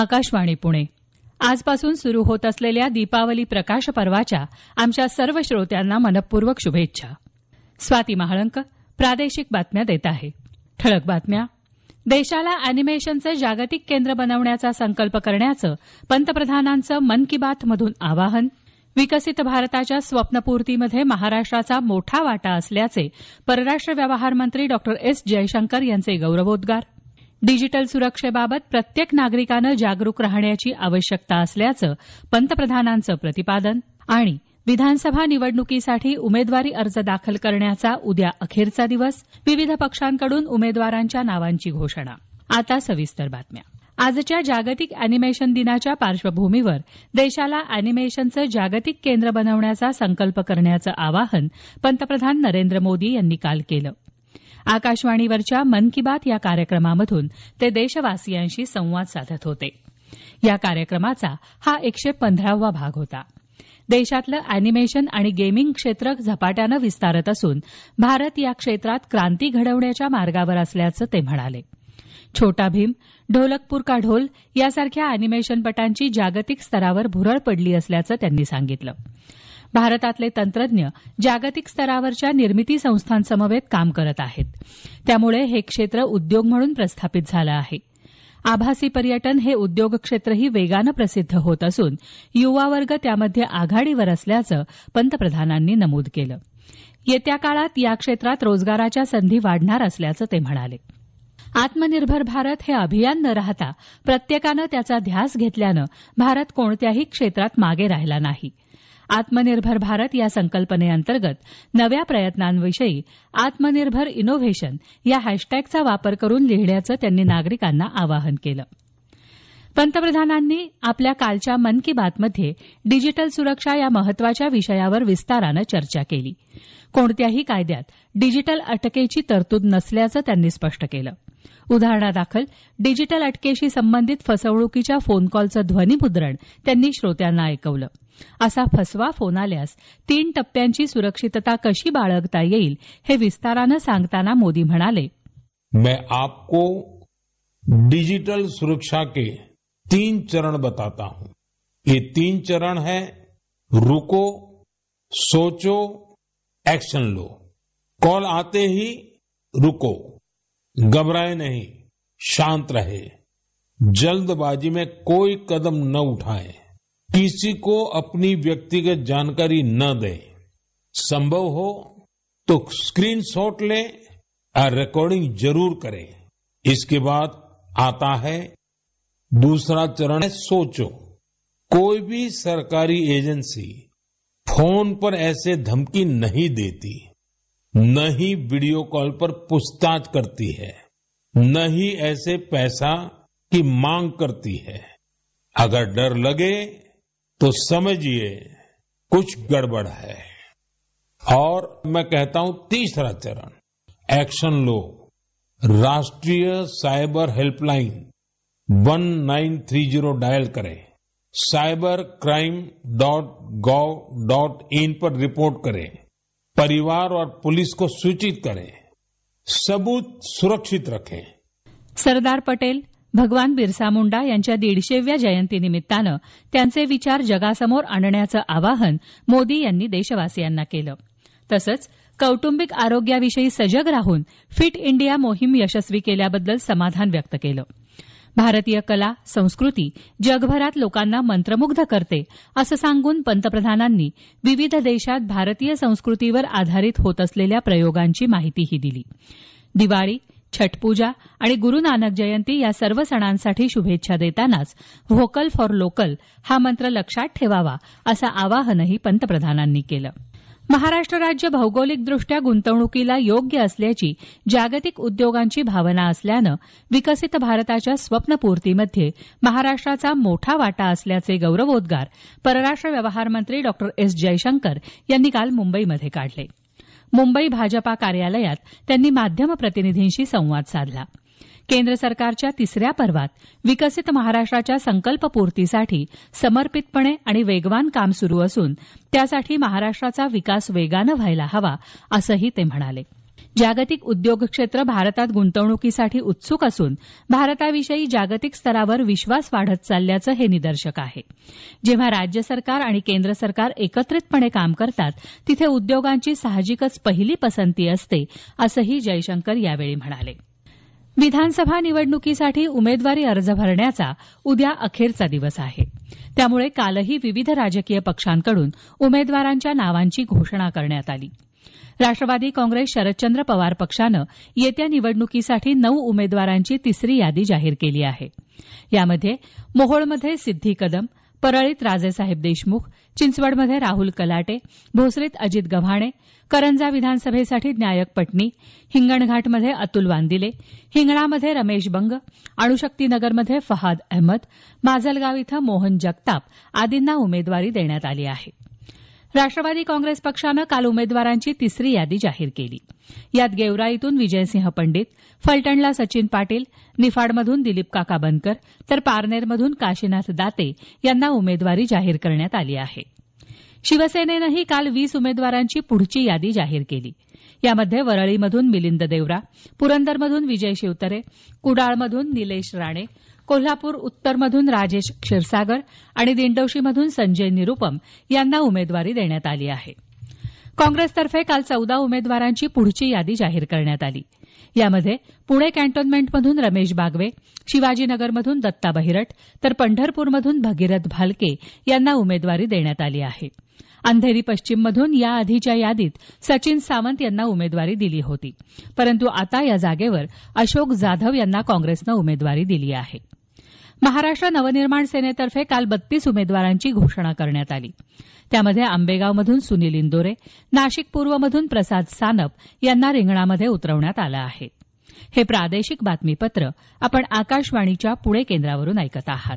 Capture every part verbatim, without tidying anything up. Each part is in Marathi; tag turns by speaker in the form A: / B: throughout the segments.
A: आकाशवाणी पुणे. आजपासून सुरू होत असलेल्या दीपावली प्रकाश पर्वाच्या आमच्या सर्व श्रोत्यांना मनपूर्वक शुभेच्छा. स्वाती महाळंक प्रादेशिक बातम्या देत आहे. ठळक बातम्या. देशाला अॅनिमेशनचं जागतिक केंद्र बनवण्याचा संकल्प करण्याचं पंतप्रधानांचं मन की बात मधून आवाहन. विकसित भारताच्या स्वप्नपूर्तीमध्ये महाराष्ट्राचा मोठा वाटा असल्याचे परराष्ट्र व्यवहार मंत्री डॉक्टर एस जयशंकर यांचे गौरवोद्गार. डिजिटल सुरक्षेबाबत प्रत्येक नागरिकानं जागरूक राहण्याची आवश्यकता असल्याचं पंतप्रधानांचं प्रतिपादन. आणि विधानसभा निवडणुकीसाठी उमेदवारी अर्ज दाखल करण्याचा उद्या अखेरचा दिवस. विविध पक्षांकडून उमेदवारांच्या नावांची घोषणा. आता सविस्तर बातम्या. आजच्या जागतिक अॅनिमेशन दिनाच्या पार्श्वभूमीवर देशाला अॅनिमेशनचं जागतिक केंद्र बनवण्याचा संकल्प करण्याचं आवाहन पंतप्रधान नरेंद्र मोदी यांनी काल केलं. आकाशवाणीवरच्या मन की बात या कार्यक्रमामधून ते देशवासियांशी संवाद साधत होते. या कार्यक्रमाचा हा एकशे पंधरावा भाग होता. देशातलं अॅनिमेशन आणि गेमिंग क्षेत्र झपाट्यानं विस्तारत असून भारत या क्षेत्रात क्रांती घडवण्याच्या मार्गावर असल्याचं ते म्हणाले. छोटा भीम, ढोलकपूर का ढोल यासारख्या अॅनिमेशनपटांची जागतिक स्तरावर भुरळ पडली असल्याचं त्यांनी सांगितलं. भारतातले तंत्रज्ञ जागतिक स्तरावरच्या निर्मिती संस्थांसमवेत काम करत आहेत. त्यामुळे हे क्षेत्र उद्योग म्हणून प्रस्थापित झालं आहे. आभासी पर्यटन हे उद्योग क्षेत्रही वेगानं प्रसिद्ध होत असून युवा वर्ग त्यामध्ये आघाडीवर असल्याचं पंतप्रधानांनी नमूद केलं. येत्या काळात या क्षेत्रात रोजगाराच्या संधी वाढणार असल्याचं ते म्हणाले. आत्मनिर्भर भारत हे अभियान न राहता प्रत्येकानं त्याचा ध्यास घेतल्यानं भारत कोणत्याही क्षेत्रात मागे राहिला नाही. आत्मनिर्भर भारत या संकल्पनेअंतर्गत नव्या प्रयत्नांविषयी आत्मनिर्भर इनोव्हेशन या हॅशटॅगचा वापर करून लिहिण्याचं त्यांनी नागरिकांना आवाहन केलं. पंतप्रधानांनी आपल्या कालच्या मन की बातमध्ये डिजिटल सुरक्षा या महत्वाच्या विषयावर विस्तारानं चर्चा केली. कोणत्याही कायद्यात डिजिटल अटकेची तरतूद नसल्याचं त्यांनी स्पष्ट केलं. उदाहरणादाखल डिजिटल अटकेशी संबंधित फसवणुकीच्या फोन कॉलचं ध्वनीमुद्रण त्यांनी श्रोत्यांना ऐकवलं. असा फसवा फोन आल्यास तीन टप्प्यांची सुरक्षितता कशी बाळगता येईल हे विस्तारानं सांगताना मोदी म्हणाले,
B: मैं आपको डिजिटल सुरक्षा के तीन चरण बताता हूं. ये तीन चरण है रुको, सोचो, एक्शन लो. कॉल आते ही रुको, घबराए नहीं, शांत रहे, जल्दबाजी में कोई कदम न उठाए, किसी को अपनी व्यक्तिगत जानकारी न दे, संभव हो तो स्क्रीनशॉट ले और रिकॉर्डिंग जरूर करें. इसके बाद आता है दूसरा चरण है सोचो. कोई भी सरकारी एजेंसी फोन पर ऐसे धमकी नहीं देती, न ही वीडियो कॉल पर पूछताछ करती है, न ही ऐसे पैसा की मांग करती है. अगर डर लगे तो समझिए कुछ गड़बड़ है. और मैं कहता हूं तीसरा चरण एक्शन लो. राष्ट्रीय cyber helpline one nine three zero dial करें. Cyber crime dot gov dot in पर रिपोर्ट करें. परिवार और पुलिस को सूचित करें. सबूत सुरक्षित रखें.
A: सरदार पटेल, भगवान बिरसा मुंडा यांच्या दीडशेव्या जयंतीनिमित्तानं त्यांचे विचार जगासमोर आणण्याचं आवाहन मोदी यांनी देशवासियांना केलं. तसंच कौटुंबिक आरोग्याविषयी सजग राहून फिट इंडिया मोहीम यशस्वी केल्याबद्दल समाधान व्यक्त केलं. भारतीय कला संस्कृती जगभरात लोकांना मंत्रमुग्ध करते असं सांगून पंतप्रधानांनी विविध देशात भारतीय संस्कृतीवर आधारित होत असलेल्या प्रयोगांची माहितीही दिली. दिवाळी, छठपूजा आणि गुरु नानक जयंती या सर्व सणांसाठी शुभेच्छा देतानाच व्होकल फॉर लोकल हा मंत्र लक्षात ठेवावा असं आवाहनही पंतप्रधानांनी केलं. महाराष्ट्र राज्य भौगोलिकदृष्ट्या गुंतवणुकीला योग्य असल्याची जागतिक उद्योगांची भावना असल्यानं विकसित भारताच्या स्वप्नपूर्तीमध्ये महाराष्ट्राचा मोठा वाटा असल्याचे गौरवोद्गार परराष्ट्र व्यवहार मंत्री डॉक्टर एस जयशंकर यांनी काल मुंबईमध्ये काढले. मुंबई भाजपा कार्यालयात त्यांनी माध्यम प्रतिनिधींशी संवाद साधला. केंद्र सरकारच्या तिसऱ्या पर्वात विकसित महाराष्ट्राच्या संकल्पपूर्तीसाठी समर्पितपणे आणि वेगवान काम सुरू असून त्यासाठी महाराष्ट्राचा विकास वेगानं व्हायला हवा असंही ते म्हणाले. जागतिक उद्योग क्षेत्र भारतात गुंतवणुकीसाठी उत्सुक असून भारताविषयी जागतिक स्तरावर विश्वास वाढत चालल्याचं हे निदर्शक आहे. जेव्हा राज्य सरकार आणि केंद्र सरकार एकत्रितपणे काम करतात तिथे उद्योगांची साहजिकच पहिली पसंती असते असंही जयशंकर यावेळी म्हणाले. विधानसभा निवडणुकीसाठी उमेदवारी अर्ज भरण्याचा उद्या अखेरचा दिवस आहे. त्यामुळे कालही विविध राजकीय पक्षांकडून उमेदवारांच्या नावांची घोषणा करण्यात आली. राष्ट्रवादी काँग्रेस शरदचंद्र पवार पक्षानं येत्या निवडणुकीसाठी नऊ उमेदवारांची तिसरी यादी जाहीर केली आहे. यामध्ये मोहोळमध्ये सिद्धी कदम, परळीत राजेसाहेब देशमुख, चिंचवडमध्ये राहुल कलाटे, भोसरीत अजित गव्हाणे, करंजा विधानसभेसाठी नायक पटणी, हिंगणघाटमध्ये अतुल वांदिले, हिंगणामध्ये रमेश बंग, अणुशक्तीनगरमध्ये फहाद अहमद, माजलगाव इथं मोहन जगताप आदींना उमेदवारी देण्यात आली आहे. राष्ट्रवादी काँग्रेस पक्षानं काल उमेदवारांची तिसरी यादी जाहीर केली. यात गेवराईतून विजयसिंह पंडित, फलटणला सचिन पाटील, निफाडमधून दिलीप काका बनकर तर पारनेरमधून काशीनाथ दाते यांना उमेदवारी जाहीर करण्यात आली आहे. शिवसेनेनंही काल वीस उमेदवारांची पुढची यादी जाहीर केली. यामध्ये वरळीमधून मिलिंद देवरा, पुरंदरमधून विजय शिवतरे, कुडाळमधून निलेश राणे, कोल्हापूर उत्तरमधून राजेश क्षीरसागर आणि दिंडोशीमधून संजय निरुपम यांना उमेदवारी देण्यात आली आहे. काँग्रेसतर्फे काल चौदा उमेदवारांची पुढची यादी जाहीर करण्यात आली. यामध्ये पुणे कॅन्टोन्मेंटमधून रमेश बागवे, शिवाजीनगरमधून दत्ता बहिरट तर पंढरपूरमधून भगीरथ भालके यांना उमेदवारी देण्यात आली आहे. अंधेरी पश्चिममधून याआधीच्या यादीत सचिन सावंत यांना उमेदवारी दिली होती, परंतु आता या जागेवर अशोक जाधव यांना काँग्रेसनं उमेदवारी दिली आहे. महाराष्ट्र नवनिर्माण सेनेतर्फे काल बत्तीस उमेदवारांची घोषणा करण्यात आली. त्यामध्ये आंबेगावमधून सुनील इंदोरे, नाशिक पूर्वमधून प्रसाद सानप यांना रिंगणामध्ये उतरवण्यात आलं आहे. हे प्रादेशिक बातमीपत्र आपण आकाशवाणीच्या पुणे केंद्रावरून ऐकत आहात.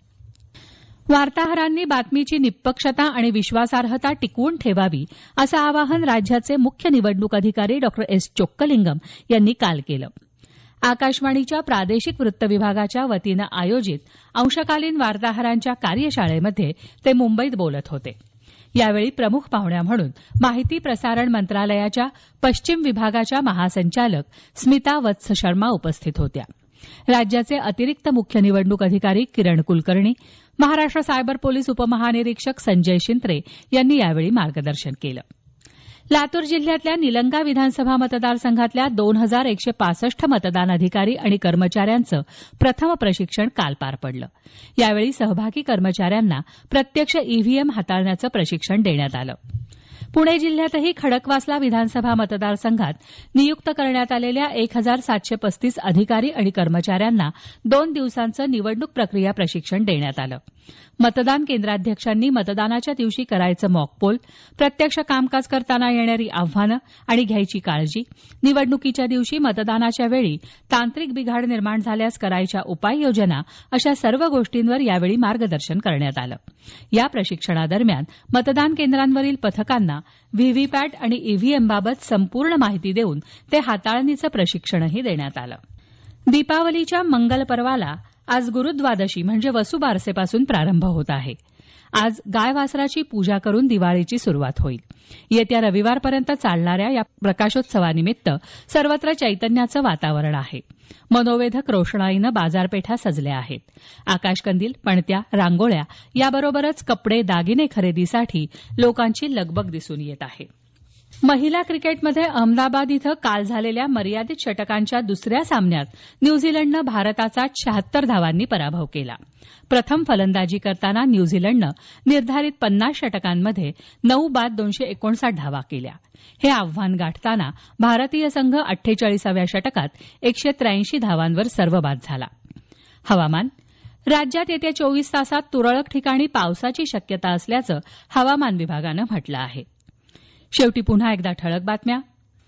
A: वार्ताहरांनी बातमीची निष्पक्षता आणि विश्वासार्हता टिकवून ठेवावी असं आवाहन राज्याचे मुख्य निवडणूक अधिकारी डॉक्टर एस चोक्कलिंगम यांनी काल केलं. आकाशवाणीच्या प्रादेशिक वृत्त विभागाच्या वतीनं आयोजित अंशकालीन वार्ताहरांच्या कार्यशाळेमध्ये ते मुंबईत बोलत होते. यावेळी प्रमुख पाहुण्या म्हणून माहिती प्रसारण मंत्रालयाच्या पश्चिम विभागाच्या महासंचालक स्मिता वत्स शर्मा उपस्थित होत्या. राज्याचे अतिरिक्त मुख्य निवडणूक अधिकारी किरण कुलकर्णी, महाराष्ट्र सायबर पोलीस उपमहानिरीक्षक संजय शिंत्रे यांनी यावेळी मार्गदर्शन केलं. लातूर जिल्ह्यातल्या निलंगा विधानसभा मतदारसंघातल्या दोन हजार एकशे पासष्ट मतदान अधिकारी आणि कर्मचाऱ्यांचं प्रथम प्रशिक्षण काल पार पडलं. यावेळी सहभागी कर्मचाऱ्यांना प्रत्यक्ष ईव्हीएम हाताळण्याचं प्रशिक्षण देण्यात आलं. पुणे जिल्ह्यातही खडकवासला विधानसभा मतदारसंघात नियुक्त करण्यात आलेल्या एक हजार सातशे पस्तीस अधिकारी आणि कर्मचाऱ्यांना दोन दिवसांचं निवडणूक प्रक्रिया प्रशिक्षण देण्यात आलं. मतदान केंद्राध्यक्षांनी मतदानाच्या दिवशी करायचं मॉकपोल, प्रत्यक्ष कामकाज करताना येणारी आव्हानं आणि घ्यायची काळजी, निवडणुकीच्या दिवशी मतदानाच्या वेळी तांत्रिक बिघाड निर्माण झाल्यास करायच्या उपाययोजना अशा सर्व गोष्टींवर यावेळी मार्गदर्शन करण्यात आलं. या प्रशिक्षणादरम्यान मतदान केंद्रांवरील पथकांना व्हीव्हीपॅट आणि ईव्हीएमबाबत संपूर्ण माहिती देऊन ते हाताळणीचं प्रशिक्षणही देण्यात आलं. दीपावलीच्या मंगल पर्वाला आज गुरुद्वादशी म्हणजे वसुबारसेपासून प्रारंभ होत आहे. आज गाय वासराची पूजा करून दिवाळीची सुरुवात होईल. येत्या रविवारपर्यंत चालणाऱ्या या प्रकाशोत्सवानिमित्त सर्वत्र चैतन्याचं वातावरण आहे. मनोवेधक रोषणाईनं बाजारपेठा सजल्या आहेत. आकाशकंदील, पणत्या, रांगोळ्या याबरोबरच कपडे, दागिने खरेदीसाठी लोकांची लगबग दिसून येत आहे. महिला क्रिकेटमध्ये अहमदाबाद इथं काल झालेल्या मर्यादित षटकांच्या दुसऱ्या सामन्यात न्यूझीलंडनं भारताचा शहात्तर धावांनी पराभव केला. प्रथम फलंदाजी करताना न्यूझीलंडनं निर्धारित पन्नास षटकांमध्ये नऊ बाद दोनशे एकोणसाठ धावा केल्या. हे आव्हान गाठताना भारतीय संघ अठ्ठेचाळीसाव्या षटकात एकशे त्र्याऐंशी धावांवर सर्वबाद झाला. हवामान. राज्यात येत्या चोवीस तासात तुरळक ठिकाणी पावसाची शक्यता असल्याचं हवामान विभागानं म्हटलं आहे. शेवटी पुन्हा एकदा ठळक बातम्या.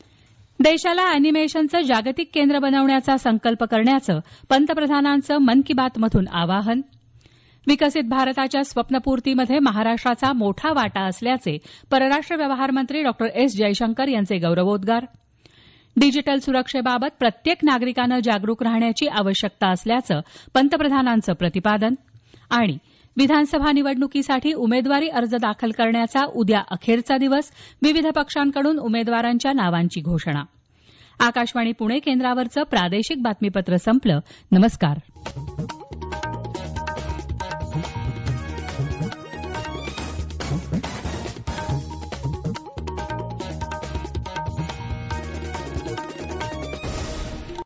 A: देशाला अॅनिमेशनचं जागतिक केंद्र बनवण्याचा संकल्प करण्याचं पंतप्रधानांचं मन की बात मधून आवाहन. विकसित भारताच्या स्वप्नपूर्तीमध्ये महाराष्ट्राचा मोठा वाटा असल्याचे परराष्ट्र व्यवहार मंत्री डॉक्टर एस जयशंकर यांचे गौरवोद्गार. डिजिटल सुरक्षेबाबत प्रत्येक नागरिकानं जागरूक राहण्याची आवश्यकता असल्याचं पंतप्रधानांचं प्रतिपादन. आणि विधानसभा निवडणुकीसाठी उमेदवारी अर्ज दाखल करण्याचा उद्या अखेरचा दिवस, विविध पक्षांकडून उमेदवारांच्या नावांची घोषणा. आकाशवाणी पुणे केंद्रावरचं प्रादेशिक बातमीपत्र संपलं. नमस्कार.